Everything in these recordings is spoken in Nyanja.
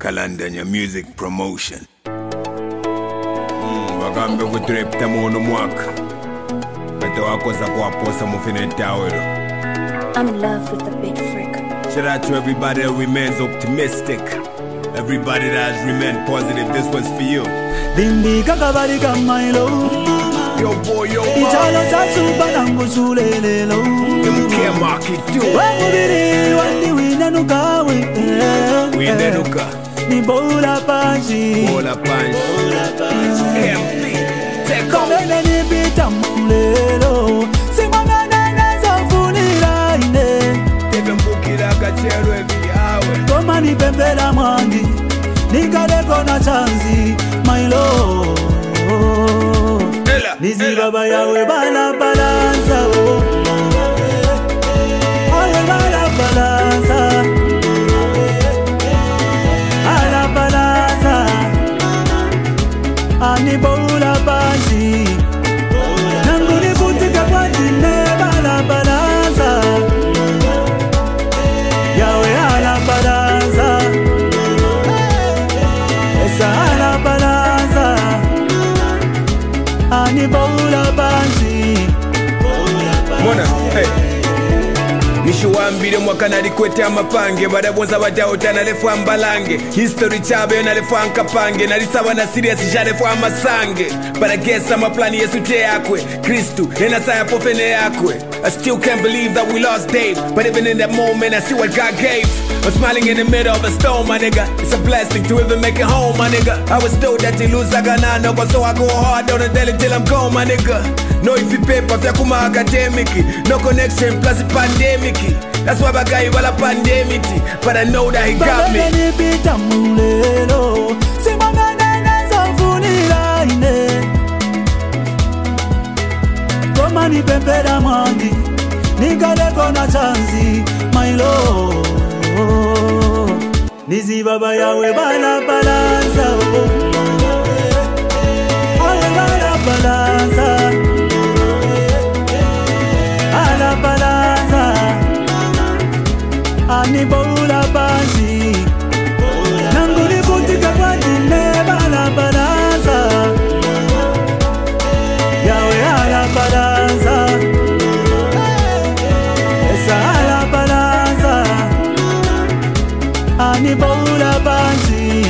Kalandanya Music Promotion. Wakambe kutrepta mono mwaka. Kato wako za kuwaposa mufine tawelo. I'm in love with the big freak. Shout out to everybody that remains optimistic. Everybody that has remained positive. This one's for you. Dindi kakabari kamailo. Yo boy, yo boy. Italo tatsu banango sulelelo. MK market too. Wangubiri wandi winanukawe. Winanuka. Ni bola panji. Bola panji. MP. Take on. Kamene ni bita mulelo. Simangana neza funila ine. Teve mbukira kachero evi yawe. Koma ni pembela mwandi. Nikaleko na chanzi. My love. Nizi baba yawe bala balanza. Awe bala balanza. Ala balanza. Ani bola baji. Nanguni butika kwa jine bala balanza. Yawe ala balanza. Esa ala balanza. Ani bola baji. Mona, hey. Nishuambire mwaka nalikwete amapange badabonza badawota nalefu ambalange history chabe nalefu ankapange nalisaba na serious jalefu amasange but I guess amaplani yesu te yakwe Kristu enasaya pofene yakwe I still can't believe that we lost Dave, but even in that moment I see what God gave. I'm smiling in the middle of a storm, my nigga. It's a blessing to even make it home, my nigga. I was told that you lose Aganano, but so I go hard on the daily till I'm gone, my nigga. No if you paper, vyakuma academic. No connection, plus a pandemic. That's why I got you while a pandemic. But I know that he got me. Mani pempera mwandi. Nikaleko na chanzi. My love. Nizi baba yawe bala balanza. Awe bala balanza. Ala balanza. Ani bola baji. Nanguni butika kwa jine bala balanza. Yawe ala balanza. Esa ala balanza. Ani bola banji.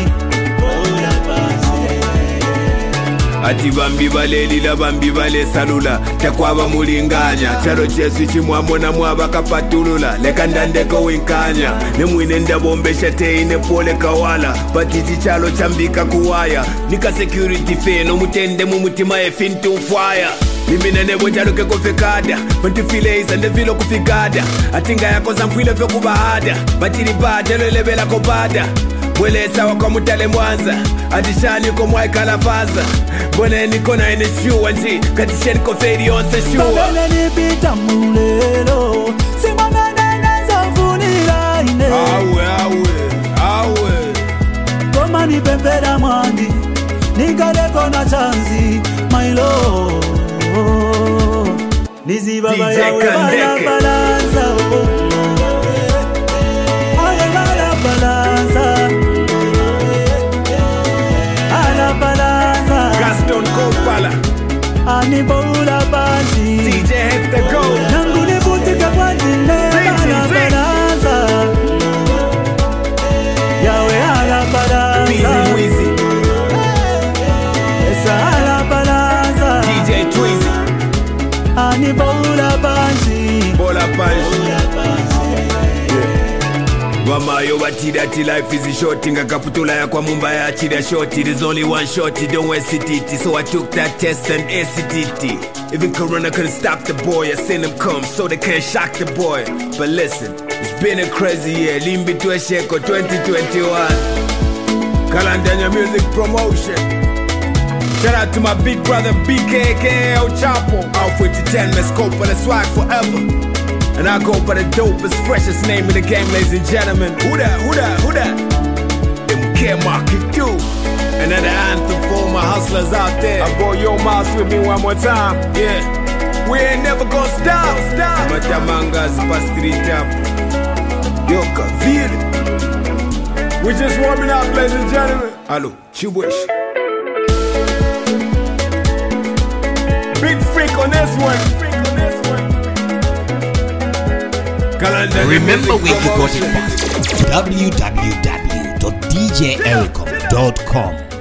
Ati bambi baleli la bambi bale salula Tekwaba mulinganya Charo chesu chimwamona mwaba kapatulula Leka ndandeko winkanya Nemwine ndabombesha teine pole kawala Batiti chalo chambika kuwaya Nika security feno mutende mumutima efintu mfwaya Mimi nebo jaluke kufekada Mantufile isande vilo kufigada Atinga yako zamfwile vyo kubahada Batiri bada lelebela kobada Mwele sawa kwa mutale mwanza Adishani kwa mwai kalafaza Mbone niko na ene shuwa nji Katisheni koferi onse shuwa Kabele nipita mulelo Simangana neza funila ine Awe Koma ni pempera mwandi. Nikaleko na chanzi. My love. Nizi baba yawe bala balanza. Awe bala balanza. Ala balanza. Gaston Kopala Ani bola baji. DJ Hector Gold Nanguni butika kwa jine bala balanza. Yawe ala balanza. Weezy Weezy Esa ala balanza. DJ Tweezy Ani bola banji. Bola Panji Wamayo batidati life is short Inga kaputula ya kwa mumba ya chida short It is only one shot, don't waste it. So I took that test and aced it. Even Corona couldn't stop the boy. I seen him come so they can't shock the boy. But listen, it's been a crazy year. Limbi to a Sheko 2021 Kalandanya Music Promotion. Shout out to my big brother BKK El Chapo. Out for 10, let's go for the swag forever. And I go by the dopest, freshest name in the game, ladies and gentlemen. Who that? MK Market 2. Another anthem for all my hustlers out there. I brought your mouse with me one more time. Yeah. We ain't never gonna stop. Matamangas, Pastrita. Yoka, Ville. We just warming up, ladies and gentlemen. Hello, Chibush. Big freak on this one. Remember where you got it first. www.djericom.com